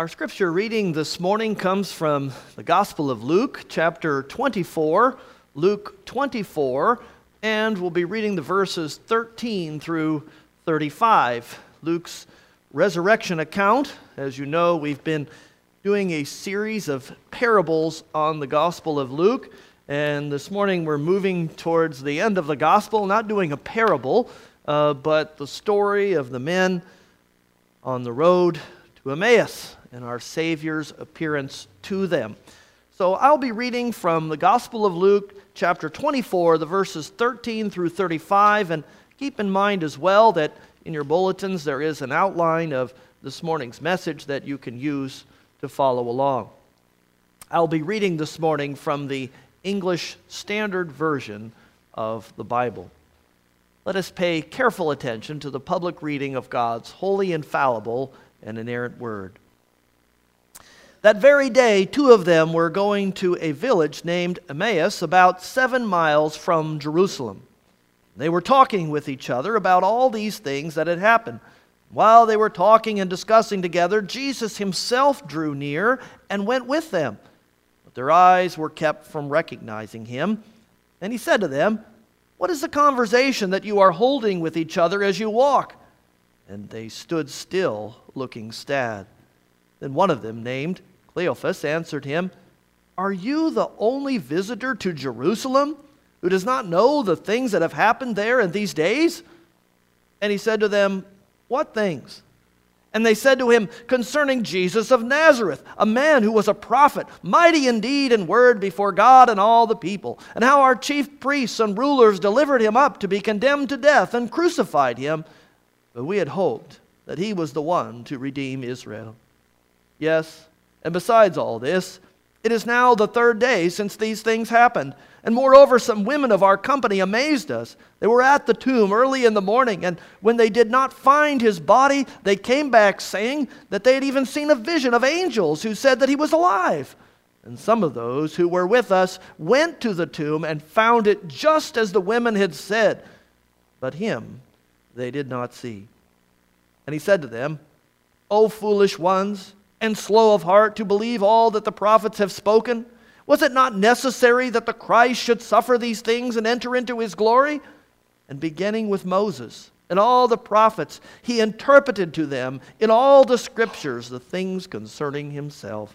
Our scripture reading this morning comes from the Gospel of Luke, chapter 24, Luke 24, and we'll be reading the verses 13 through 35. Luke's resurrection account. As you know, we've been doing a series of parables on the Gospel of Luke, and this morning we're moving towards the end of the Gospel, not doing a parable, but the story of the men on the road to Emmaus and our Savior's appearance to them. So I'll be reading from the Gospel of Luke, chapter 24, the verses 13 through 35, and keep in mind as well that in your bulletins there is an outline of this morning's message that you can use to follow along. I'll be reading this morning from the English Standard Version of the Bible. Let us pay careful attention to the public reading of God's holy, infallible, and inerrant word. That very day, two of them were going to a village named Emmaus, about 7 miles from Jerusalem. They were talking with each other about all these things that had happened. While they were talking and discussing together, Jesus himself drew near and went with them. But their eyes were kept from recognizing him. And he said to them, "What is the conversation that you are holding with each other as you walk?" And they stood still, looking sad. Then one of them, named Cleophas, answered him, "Are you the only visitor to Jerusalem who does not know the things that have happened there in these days?" And he said to them, "What things?" And they said to him, "Concerning Jesus of Nazareth, a man who was a prophet, mighty in deed and word before God and all the people, and how our chief priests and rulers delivered him up to be condemned to death and crucified him. But we had hoped that he was the one to redeem Israel. Yes, and besides all this, it is now the 3rd day since these things happened. And moreover, some women of our company amazed us. They were at the tomb early in the morning, and when they did not find his body, they came back saying that they had even seen a vision of angels who said that he was alive. And some of those who were with us went to the tomb and found it just as the women had said, but him they did not see." And he said to them, "O foolish ones, and slow of heart to believe all that the prophets have spoken? Was it not necessary that the Christ should suffer these things and enter into his glory?" And beginning with Moses and all the prophets, he interpreted to them in all the scriptures the things concerning himself.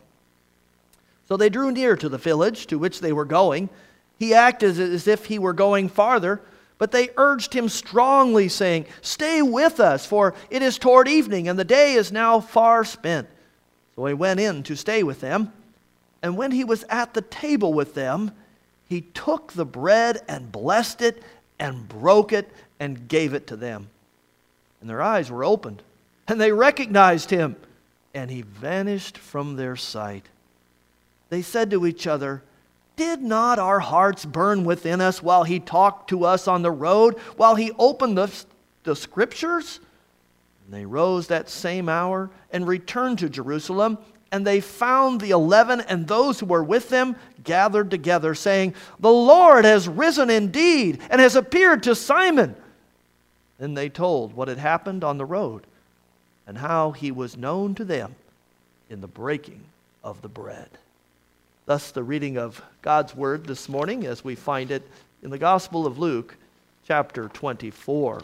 So they drew near to the village to which they were going. He acted as if he were going farther, but they urged him strongly, saying, "Stay with us, for it is toward evening, and the day is now far spent." So he went in to stay with them. And when he was at the table with them, he took the bread and blessed it and broke it and gave it to them. And their eyes were opened, and they recognized him, and he vanished from their sight. They said to each other, "Did not our hearts burn within us while he talked to us on the road, while he opened the scriptures?" And they rose that same hour and returned to Jerusalem, and they found the 11 and those who were with them gathered together, saying, "The Lord has risen indeed and has appeared to Simon." Then they told what had happened on the road and how he was known to them in the breaking of the bread. Thus the reading of God's word this morning as we find it in the Gospel of Luke, chapter 24.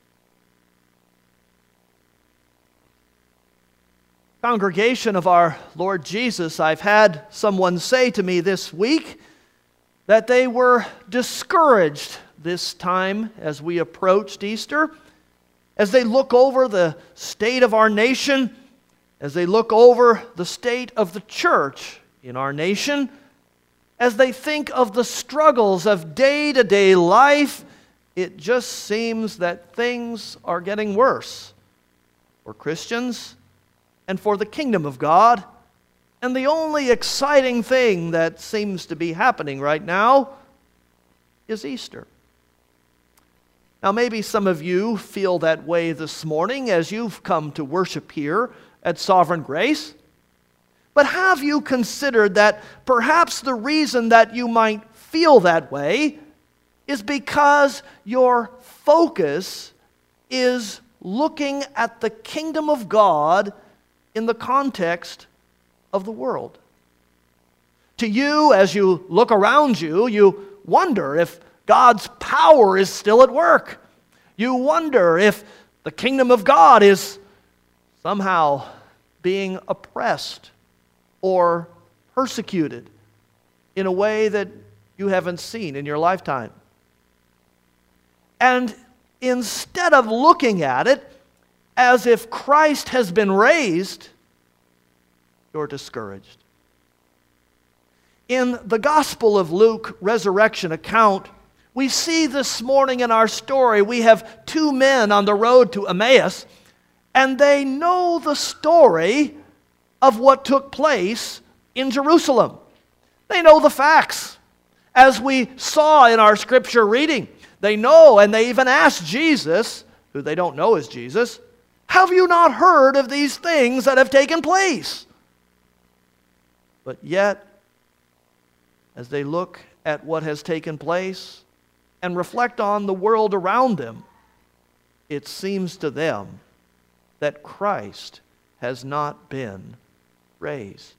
Congregation of our Lord Jesus, I've had someone say to me this week that they were discouraged this time as we approached Easter, as they look over the state of our nation, as they look over the state of the church in our nation, as they think of the struggles of day-to-day life. It just seems that things are getting worse for Christians and for the kingdom of God. And the only exciting thing that seems to be happening right now is Easter. Now, maybe some of you feel that way this morning as you've come to worship here at Sovereign Grace. But have you considered that perhaps the reason that you might feel that way is because your focus is looking at the kingdom of God in the context of the world. To you, as you look around you, you wonder if God's power is still at work. You wonder if the kingdom of God is somehow being oppressed or persecuted in a way that you haven't seen in your lifetime. And instead of looking at it as if Christ has been raised, you're discouraged. In the Gospel of Luke resurrection account, we see this morning in our story, we have two men on the road to Emmaus, and they know the story of what took place in Jerusalem. They know the facts, as we saw in our scripture reading. They know, and they even asked Jesus, who they don't know is Jesus, "Have you not heard of these things that have taken place?" But yet, as they look at what has taken place and reflect on the world around them, it seems to them that Christ has not been raised.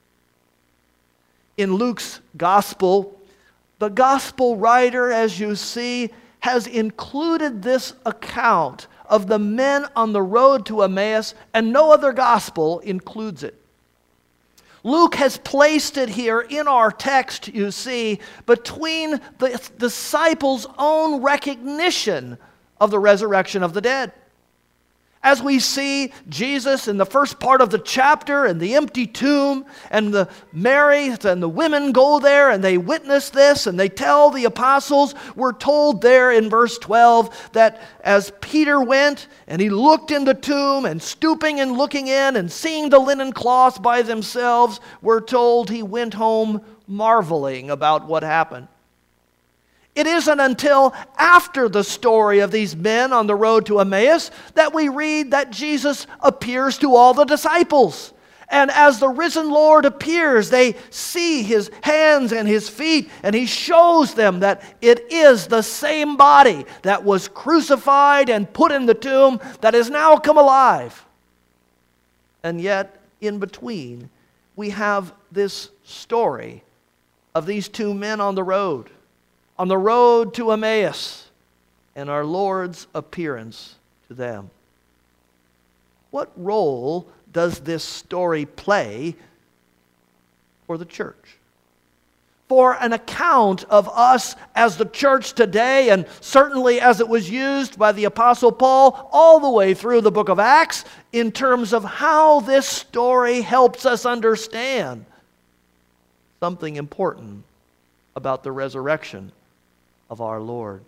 In Luke's gospel, the gospel writer, as you see, has included this account of the men on the road to Emmaus, and no other gospel includes it. Luke has placed it here in our text, you see, between the disciples' own recognition of the resurrection of the dead. As we see Jesus in the first part of the chapter in the empty tomb, and Mary and the women go there and they witness this and they tell the apostles, we're told there in verse 12 that as Peter went and he looked in the tomb, and stooping and looking in and seeing the linen cloths by themselves, we're told he went home marveling about what happened. It isn't until after the story of these men on the road to Emmaus that we read that Jesus appears to all the disciples. And as the risen Lord appears, they see his hands and his feet, and he shows them that it is the same body that was crucified and put in the tomb that has now come alive. And yet, in between, we have this story of these two men on the road to Emmaus, and our Lord's appearance to them. What role does this story play for the church? For an account of us as the church today, and certainly as it was used by the Apostle Paul all the way through the book of Acts, in terms of how this story helps us understand something important about the resurrection of our Lord.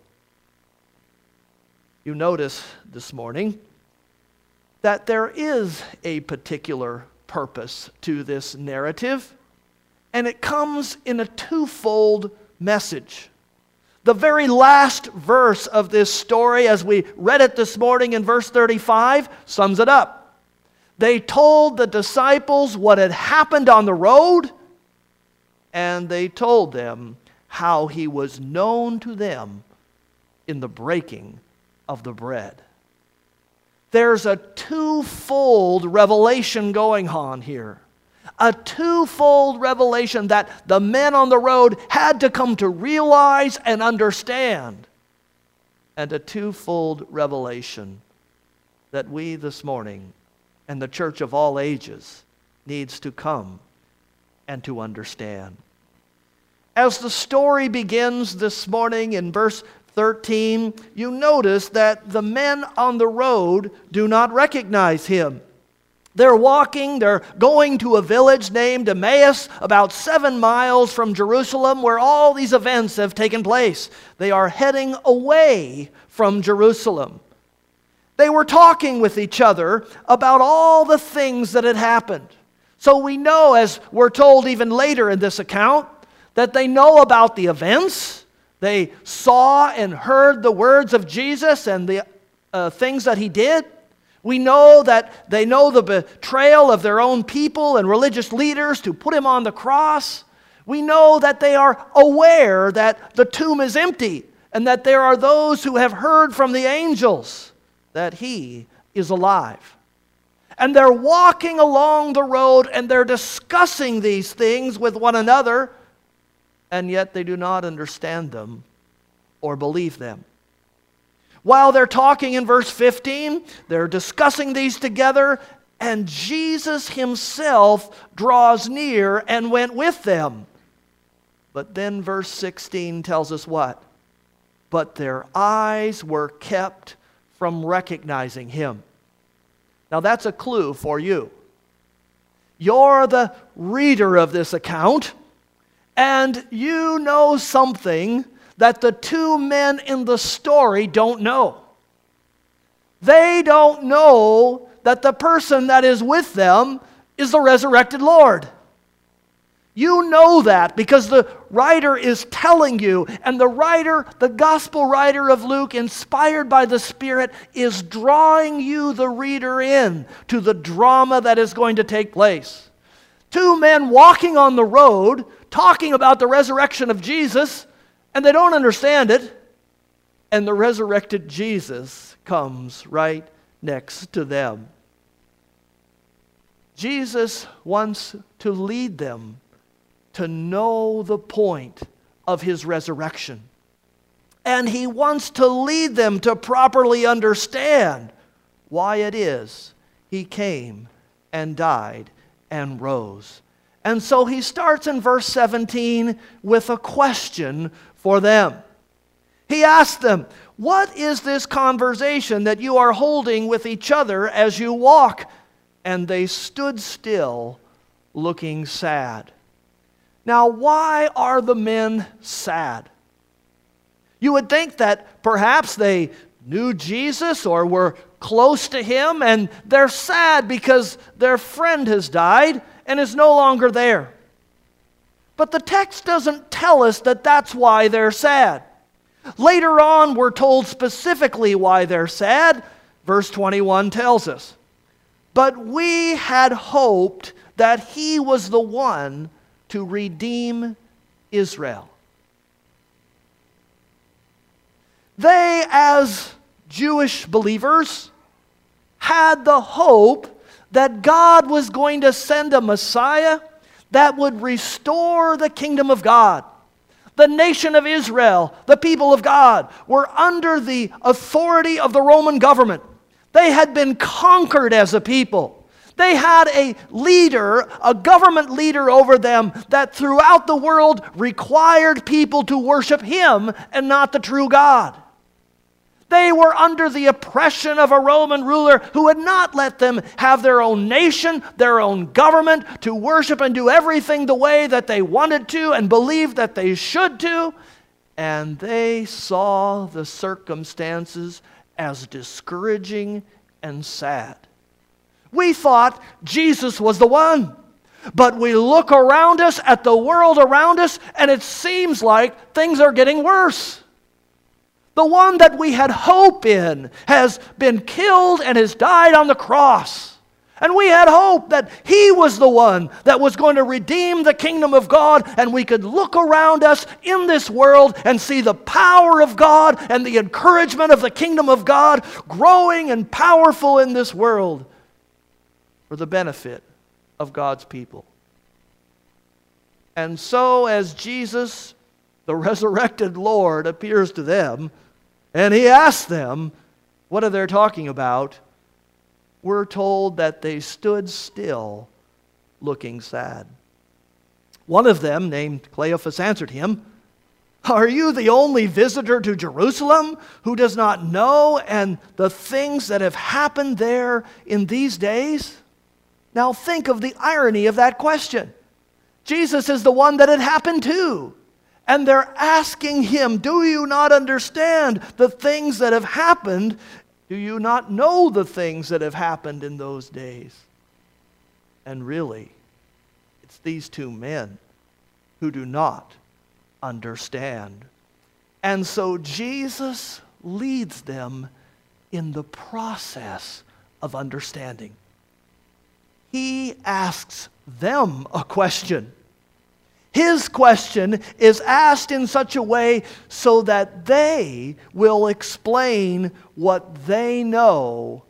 You notice this morning that there is a particular purpose to this narrative, and it comes in a twofold message. The very last verse of this story, as we read it this morning in verse 35, sums it up. They told the disciples what had happened on the road, and they told them how he was known to them in the breaking of the bread. There's a twofold revelation going on here. A twofold revelation that the men on the road had to come to realize and understand. And a twofold revelation that we this morning and the church of all ages needs to come and to understand. As the story begins this morning in verse 13, you notice that the men on the road do not recognize him. They're walking, they're going to a village named Emmaus, about 7 miles from Jerusalem, where all these events have taken place. They are heading away from Jerusalem. They were talking with each other about all the things that had happened. So we know, as we're told even later in this account, that they know about the events. They saw and heard the words of Jesus and the things that he did. We know that they know the betrayal of their own people and religious leaders to put him on the cross. We know that they are aware that the tomb is empty and that there are those who have heard from the angels that he is alive. And they're walking along the road and they're discussing these things with one another, and yet they do not understand them or believe them. While they're talking in verse 15, they're discussing these together, and Jesus himself draws near and went with them. But then verse 16 tells us what? But their eyes were kept from recognizing him. Now that's a clue for you. You're the reader of this account, and you know something that the two men in the story don't know. They don't know that the person that is with them is the resurrected Lord. You know that because the writer is telling you, and the writer, the gospel writer of Luke, inspired by the Spirit, is drawing you, the reader, in to the drama that is going to take place. Two men walking on the road, talking about the resurrection of Jesus, and they don't understand it, and the resurrected Jesus comes right next to them. Jesus wants to lead them to know the point of his resurrection. And he wants to lead them to properly understand why it is he came and died and rose. And so he starts in verse 17 with a question for them. He asks them, "What is this conversation that you are holding with each other as you walk?" And they stood still, looking sad. Now, why are the men sad? You would think that perhaps they knew Jesus or were close to him, and they're sad because their friend has died and is no longer there. But the text doesn't tell us that that's why they're sad. Later on, we're told specifically why they're sad. Verse 21 tells us, "But we had hoped that he was the one to redeem Israel." They, as Jewish believers, had the hope that God was going to send a Messiah that would restore the kingdom of God. The nation of Israel, the people of God, were under the authority of the Roman government. They had been conquered as a people. They had a leader, a government leader over them that throughout the world required people to worship him and not the true God. They were under the oppression of a Roman ruler who would not let them have their own nation, their own government, to worship and do everything the way that they wanted to and believed that they should do. And they saw the circumstances as discouraging and sad. We thought Jesus was the one. But we look around us at the world around us, and it seems like things are getting worse. The one that we had hope in has been killed and has died on the cross. And we had hope that he was the one that was going to redeem the kingdom of God, and we could look around us in this world and see the power of God and the encouragement of the kingdom of God growing and powerful in this world for the benefit of God's people. And so as Jesus, the resurrected Lord, appears to them, and he asks them, what are they talking about? We're told that they stood still, looking sad. One of them, named Cleophas, answered him, "Are you the only visitor to Jerusalem who does not know and the things that have happened there in these days?" Now think of the irony of that question. Jesus is the one that it happened to. And they're asking him, "Do you not understand the things that have happened? Do you not know the things that have happened in those days?" And really, it's these two men who do not understand. And so Jesus leads them in the process of understanding. He asks them a question. His question is asked in such a way so that they will explain what they know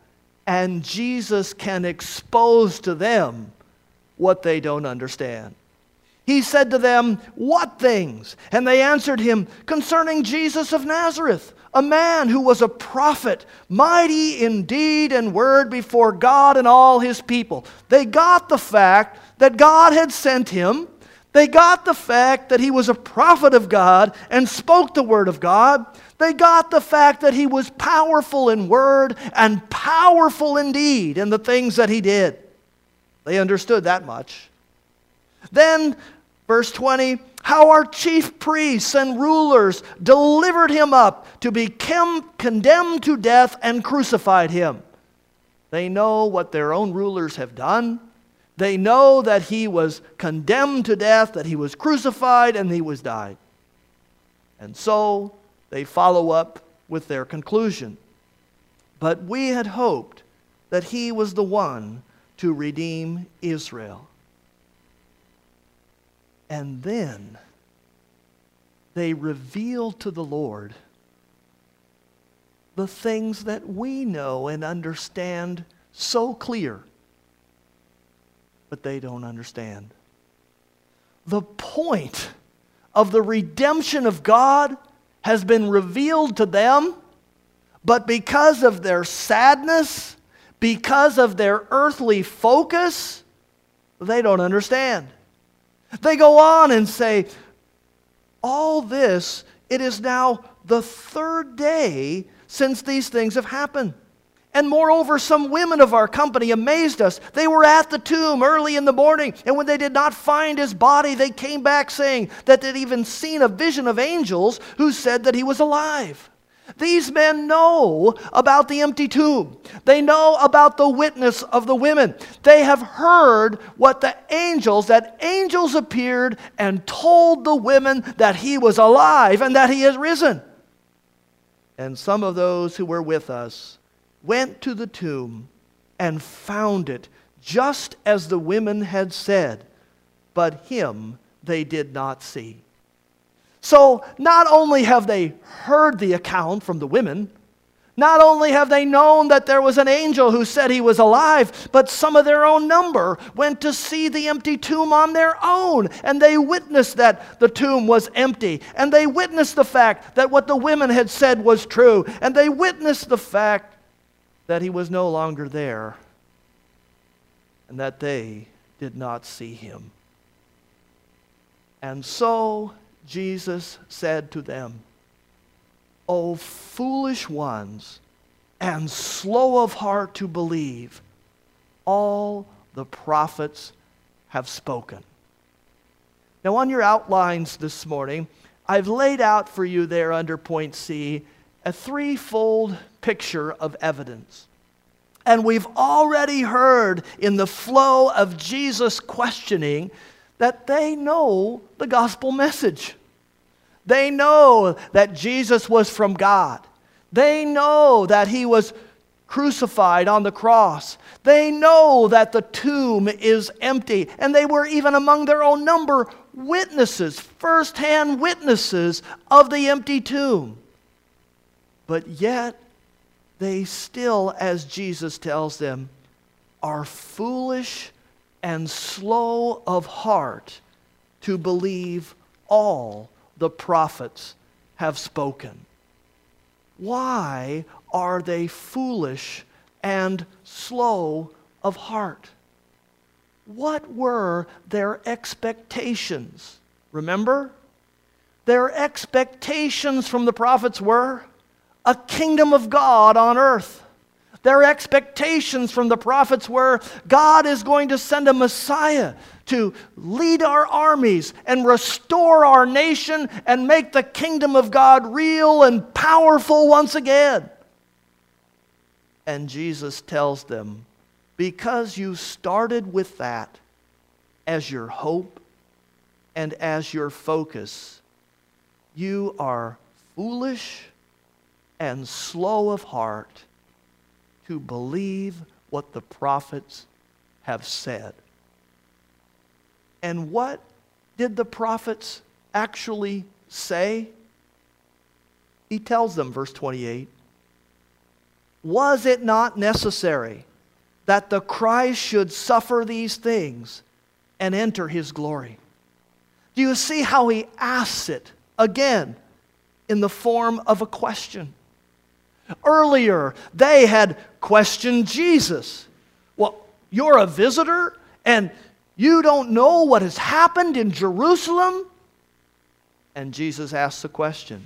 and Jesus can expose to them what they don't understand. He said to them, "What things?" And they answered him, "Concerning Jesus of Nazareth, a man who was a prophet, mighty in deed and word before God and all his people." They got the fact that God had sent him. They got the fact that he was a prophet of God and spoke the word of God. They got the fact that he was powerful in word and powerful in deed in the things that he did. They understood that much. Then, verse 20, how our chief priests and rulers delivered him up to be condemned to death and crucified him. They know what their own rulers have done. They know that he was condemned to death, that he was crucified, and he was died. And so they follow up with their conclusion. But we had hoped that he was the one to redeem Israel. And then they revealed to the Lord the things that we know and understand so clear, but they don't understand. The point of the redemption of God has been revealed to them, but because of their sadness, because of their earthly focus, they don't understand. They go on and say, all this, it is now the third day since these things have happened. And moreover, some women of our company amazed us. They were at the tomb early in the morning, and when they did not find his body, they came back saying that they'd even seen a vision of angels who said that he was alive. These men know about the empty tomb. They know about the witness of the women. They have heard that angels appeared and told the women that he was alive and that he has risen. And some of those who were with us went to the tomb and found it just as the women had said, but him they did not see. So not only have they heard the account from the women, not only have they known that there was an angel who said he was alive, but some of their own number went to see the empty tomb on their own, and they witnessed that the tomb was empty, and they witnessed the fact that what the women had said was true, and they witnessed the fact that he was no longer there, and that they did not see him. And so Jesus said to them, "O foolish ones, and slow of heart to believe, all the prophets have spoken." Now on your outlines this morning, I've laid out for you there under point C a threefold picture of evidence. And we've already heard in the flow of Jesus' questioning that they know the gospel message. They know that Jesus was from God. They know that he was crucified on the cross. They know that the tomb is empty. And they were even among their own number witnesses, first-hand witnesses of the empty tomb. But yet, they still, as Jesus tells them, are foolish and slow of heart to believe all the prophets have spoken. Why are they foolish and slow of heart? What were their expectations? Remember? Their expectations from the prophets were a kingdom of God on earth. Their expectations from the prophets were God is going to send a Messiah to lead our armies and restore our nation and make the kingdom of God real and powerful once again. And Jesus tells them, because you started with that as your hope and as your focus, you are foolish and slow of heart to believe what the prophets have said. And what did the prophets actually say? He tells them, verse 28, Was it not necessary that the Christ should suffer these things and enter his glory? Do you see how he asks it again in the form of a question? Earlier, they had questioned Jesus. Well, you're a visitor and you don't know what has happened in Jerusalem? And Jesus asks a question.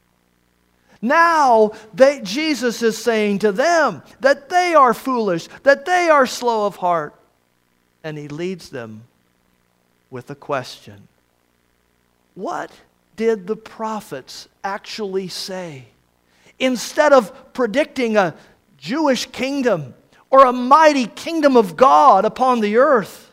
Now, Jesus is saying to them that they are foolish, that they are slow of heart. And he leads them with a question. What did the prophets actually say? Instead of predicting a Jewish kingdom or a mighty kingdom of God upon the earth,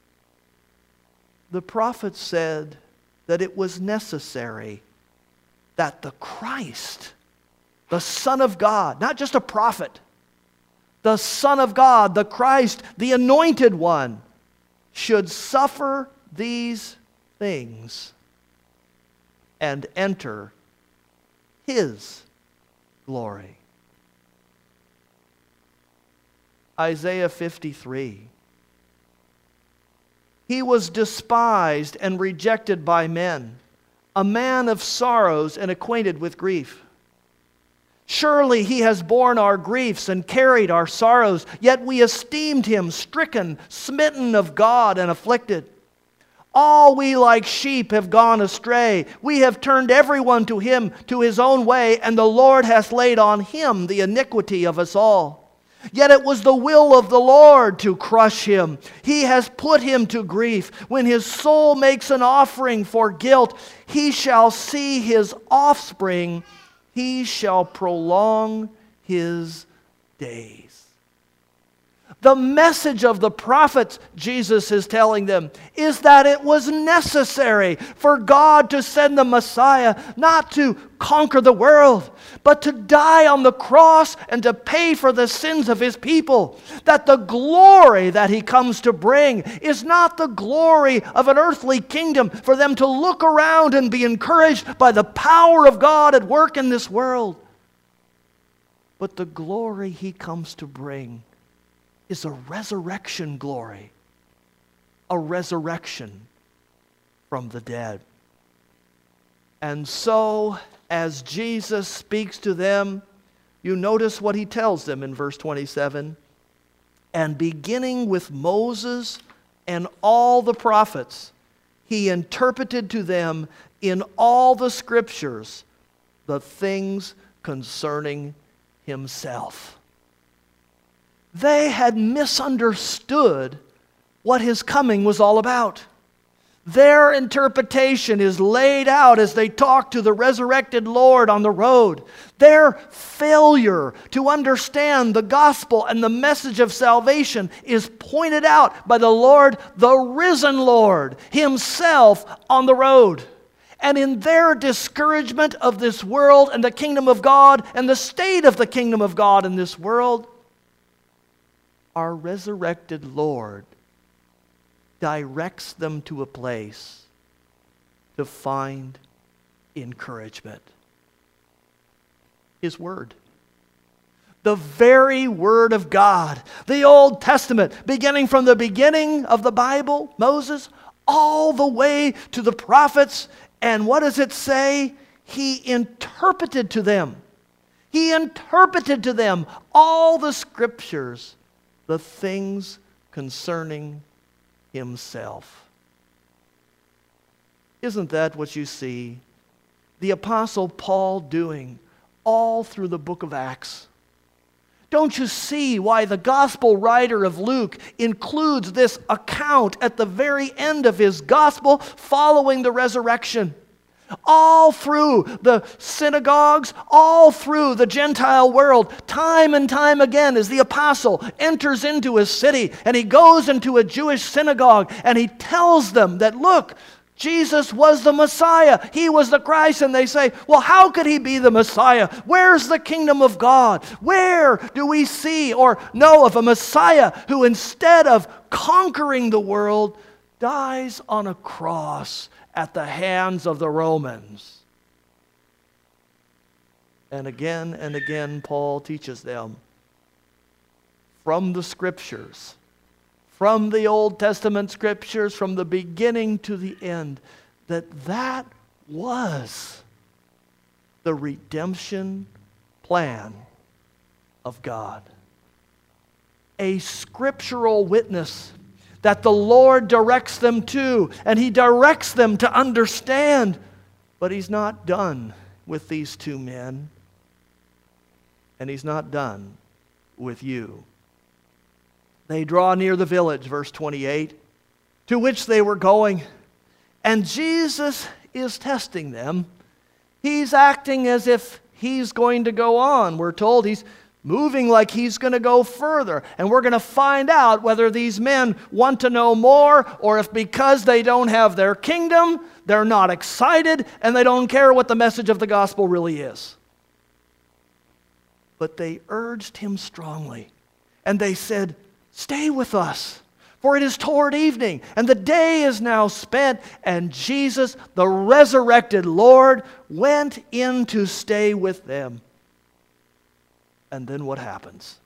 the prophets said that it was necessary that the Christ, the Son of God, not just a prophet, the Son of God, the Christ, the Anointed One, should suffer these things and enter his glory. Isaiah 53. He was despised and rejected by men, a man of sorrows and acquainted with grief. Surely he has borne our griefs and carried our sorrows, yet we esteemed him stricken, smitten of God, and afflicted. All we like sheep have gone astray. We have turned everyone to him, to his own way, and the Lord hath laid on him the iniquity of us all. Yet it was the will of the Lord to crush him. He has put him to grief. When his soul makes an offering for guilt, he shall see his offspring. He shall prolong his days. The message of the prophets, Jesus is telling them, is that it was necessary for God to send the Messiah not to conquer the world, but to die on the cross and to pay for the sins of his people. That the glory that he comes to bring is not the glory of an earthly kingdom for them to look around and be encouraged by the power of God at work in this world. But the glory he comes to bring is a resurrection glory, a resurrection from the dead. And so, as Jesus speaks to them, you notice what he tells them in verse 27. And beginning with Moses and all the prophets, he interpreted to them in all the scriptures the things concerning himself. They had misunderstood what his coming was all about. Their interpretation is laid out as they talk to the resurrected Lord on the road. Their failure to understand the gospel and the message of salvation is pointed out by the Lord, the risen Lord, himself on the road. And in their discouragement of this world and the kingdom of God and the state of the kingdom of God in this world, our resurrected Lord directs them to a place to find encouragement. His Word. The very Word of God. The Old Testament, beginning from the beginning of the Bible, Moses, all the way to the prophets. And what does it say? He interpreted to them. He interpreted to them all the scriptures, the things concerning himself. Isn't that what you see the Apostle Paul doing all through the book of Acts? Don't you see why the gospel writer of Luke includes this account at the very end of his gospel following the resurrection? All through the synagogues, all through the Gentile world, time and time again, as the apostle enters into a city and he goes into a Jewish synagogue and he tells them that, look, Jesus was the Messiah. He was the Christ. And they say, well, how could he be the Messiah? Where's the kingdom of God? Where do we see or know of a Messiah who, instead of conquering the world, dies on a cross at the hands of the Romans? And again, Paul teaches them from the Scriptures, from the Old Testament Scriptures, from the beginning to the end, that was the redemption plan of God. A scriptural witness that the Lord directs them to, and He directs them to understand. But He's not done with these two men, and He's not done with you. They draw near the village, verse 28, to which they were going, and Jesus is testing them. He's acting as if He's going to go on. We're told He's moving like He's going to go further. And we're going to find out whether these men want to know more, or if because they don't have their kingdom, they're not excited and they don't care what the message of the gospel really is. But they urged Him strongly, and they said, "Stay with us, for it is toward evening, and the day is now spent." And Jesus, the resurrected Lord, went in to stay with them. And then what happens?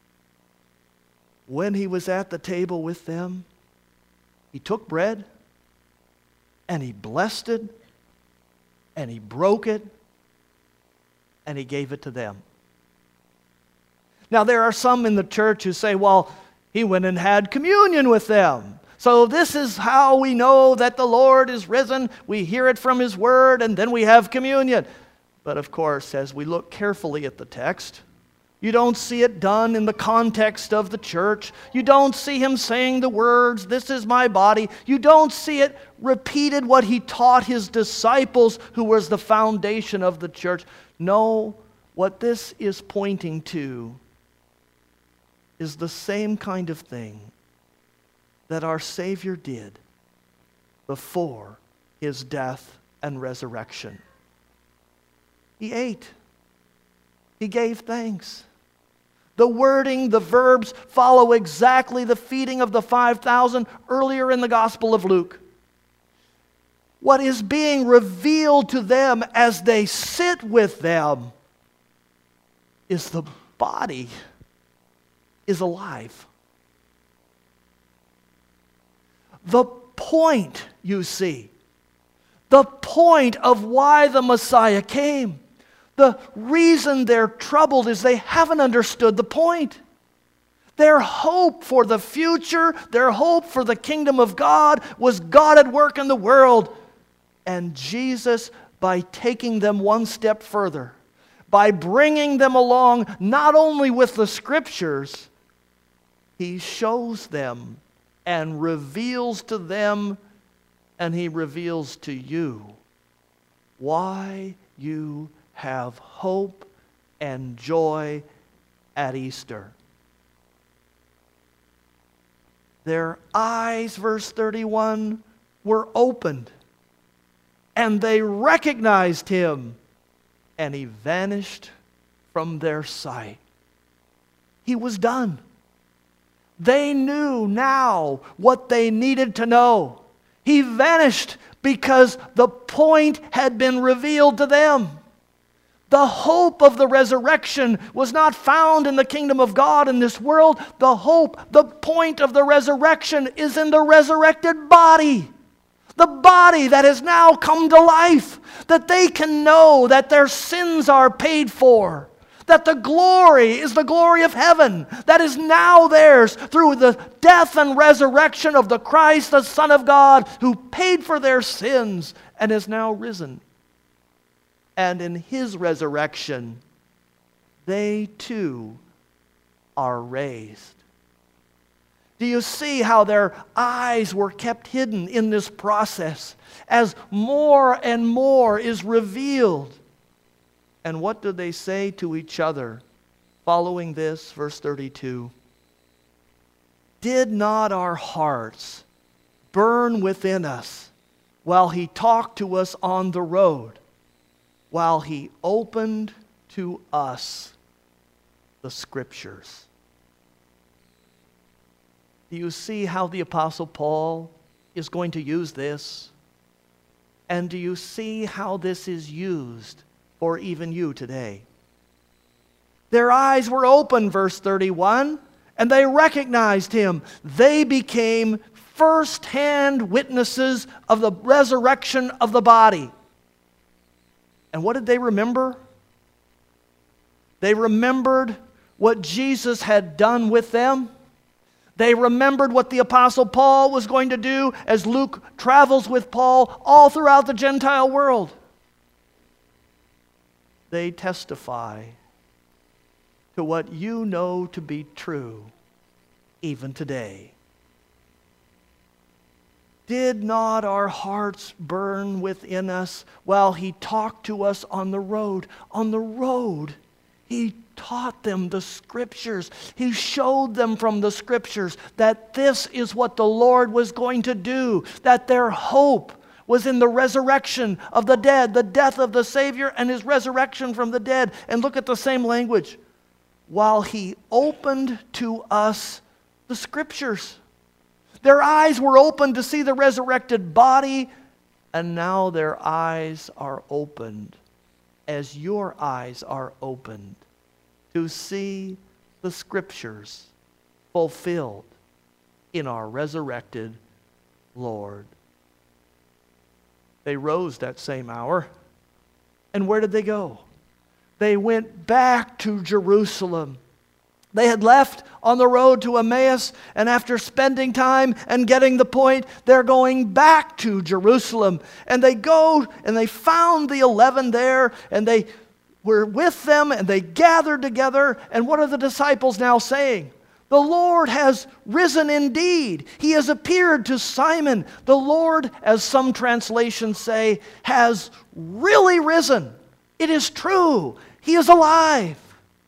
When He was at the table with them, He took bread, and He blessed it, and He broke it, and He gave it to them. Now, there are some in the church who say, well, He went and had communion with them. So this is how we know that the Lord is risen. We hear it from His Word, and then we have communion. But of course, as we look carefully at the text, you don't see it done in the context of the church. You don't see Him saying the words, "This is my body." You don't see it repeated what He taught His disciples, who was the foundation of the church. No, what this is pointing to is the same kind of thing that our Savior did before His death and resurrection. He ate. He gave thanks. The wording, the verbs follow exactly the feeding of the 5,000 earlier in the Gospel of Luke. What is being revealed to them as they sit with them is the body is alive. The point, you see, the point of why the Messiah came, the reason they're troubled is they haven't understood the point. Their hope for the future, their hope for the kingdom of God was God at work in the world. And Jesus, by taking them one step further, by bringing them along not only with the Scriptures, He shows them and reveals to them, and He reveals to you why you have hope and joy at Easter. Their eyes, verse 31, were opened, and they recognized Him, and He vanished from their sight. He was done. They knew now what they needed to know. He vanished because the point had been revealed to them. The hope of the resurrection was not found in the kingdom of God in this world. The hope, the point of the resurrection is in the resurrected body. The body that has now come to life. That they can know that their sins are paid for. That the glory is the glory of heaven that is now theirs through the death and resurrection of the Christ, the Son of God, who paid for their sins and is now risen. And in His resurrection, they too are raised. Do you see how their eyes were kept hidden in this process as more and more is revealed? And what do they say to each other following this? Verse 32. Did not our hearts burn within us while He talked to us on the road, while He opened to us the Scriptures? Do you see how the Apostle Paul is going to use this? And do you see how this is used for even you today. Their eyes were open, verse 31, and they recognized him. They became first-hand witnesses of the resurrection of the body. And what did they remember? They remembered what Jesus had done with them. They remembered what the Apostle Paul was going to do as Luke travels with Paul all throughout the Gentile world. They testify to what you know to be true even today. Did not our hearts burn within us while he talked to us on the road? On the road, he taught them the Scriptures. He showed them from the Scriptures that this is what the Lord was going to do, that their hope was in the resurrection of the dead, the death of the Savior and his resurrection from the dead. And look at the same language. While he opened to us the Scriptures. Their eyes were opened to see the resurrected body, and now their eyes are opened as your eyes are opened to see the Scriptures fulfilled in our resurrected Lord. They rose that same hour, and where did they go? They went back to Jerusalem. They had left on the road to Emmaus, and after spending time and getting the point, they're going back to Jerusalem. And they go and they found the 11 there, and they were with them, and they gathered together. And what are the disciples now saying? The Lord has risen indeed. He has appeared to Simon. The Lord, as some translations say, has really risen. It is true. He is alive.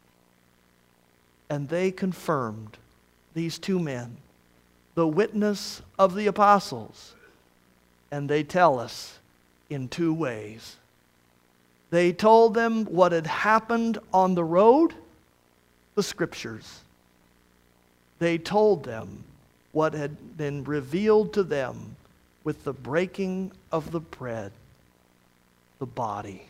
And they confirmed, these two men, the witness of the apostles. And they tell us in two ways. They told them what had happened on the road, the Scriptures. They told them what had been revealed to them with the breaking of the bread, the body.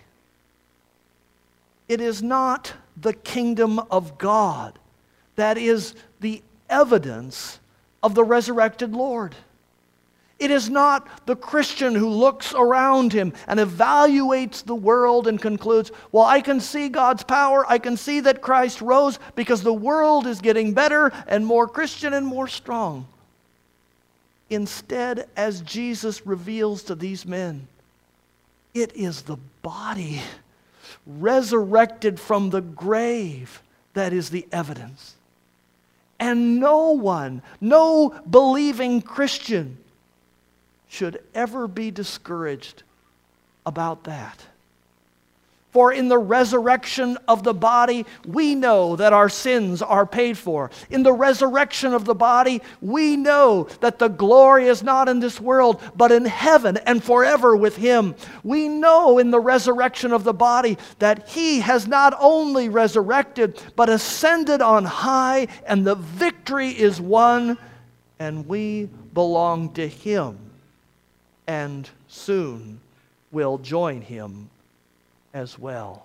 It is not the kingdom of God that is the evidence of the resurrected Lord. It is not the Christian who looks around him and evaluates the world and concludes, well, I can see God's power, I can see that Christ rose because the world is getting better and more Christian and more strong. Instead, as Jesus reveals to these men, it is the body resurrected from the grave that is the evidence. And no one, no believing Christian should ever be discouraged about that. For in the resurrection of the body, we know that our sins are paid for. In the resurrection of the body, we know that the glory is not in this world, but in heaven and forever with Him. We know in the resurrection of the body that He has not only resurrected, but ascended on high, and the victory is won, and we belong to Him, and soon will join Him as well.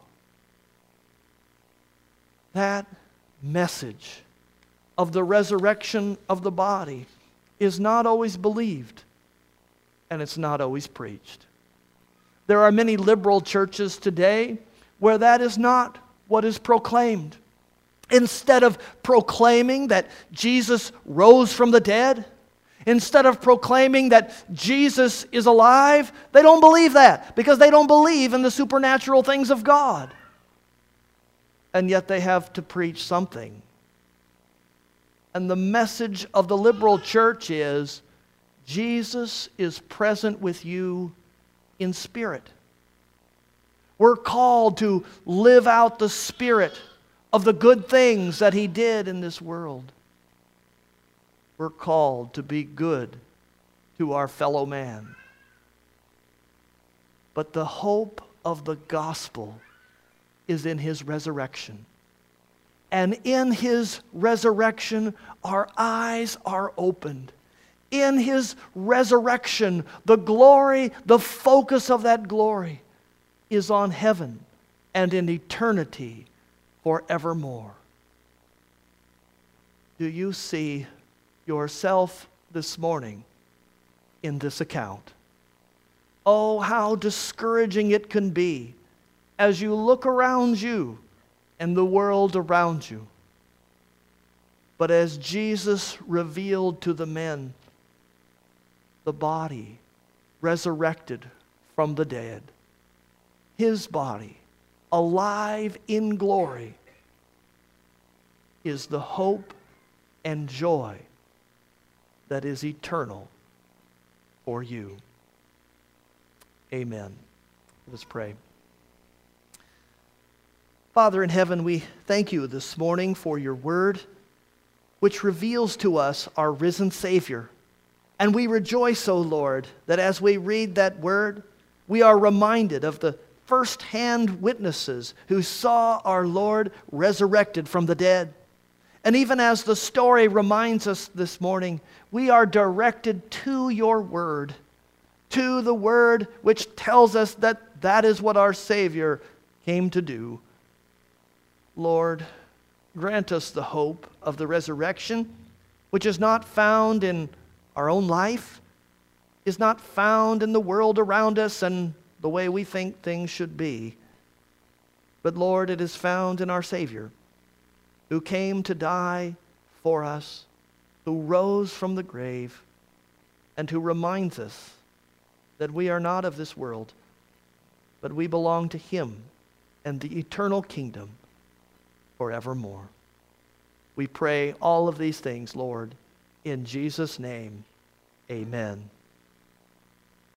That message of the resurrection of the body is not always believed, and it's not always preached. There are many liberal churches today where that is not what is proclaimed. Instead of proclaiming that Jesus rose from the dead, instead of proclaiming that Jesus is alive, they don't believe that because they don't believe in the supernatural things of God. And yet they have to preach something. And the message of the liberal church is, Jesus is present with you in spirit. We're called to live out the spirit of the good things that He did in this world. We're called to be good to our fellow man. But the hope of the gospel is in His resurrection. And in His resurrection, our eyes are opened. In His resurrection, the glory, the focus of that glory is on heaven and in eternity forevermore. Do you see yourself this morning in this account? Oh, how discouraging it can be as you look around you and the world around you. But as Jesus revealed to the men, the body resurrected from the dead, his body, alive in glory, is the hope and joy that is eternal for you. Amen. Let us pray. Father in heaven, we thank you this morning for your word, which reveals to us our risen Savior. And we rejoice, O Lord, that as we read that word, we are reminded of the first-hand witnesses who saw our Lord resurrected from the dead. And even as the story reminds us this morning, we are directed to your word, to the word which tells us that that is what our Savior came to do. Lord, grant us the hope of the resurrection, which is not found in our own life, is not found in the world around us and the way we think things should be. But Lord, it is found in our Savior, who came to die for us, who rose from the grave, and who reminds us that we are not of this world, but we belong to him and the eternal kingdom forevermore. We pray all of these things, Lord, in Jesus' name, amen.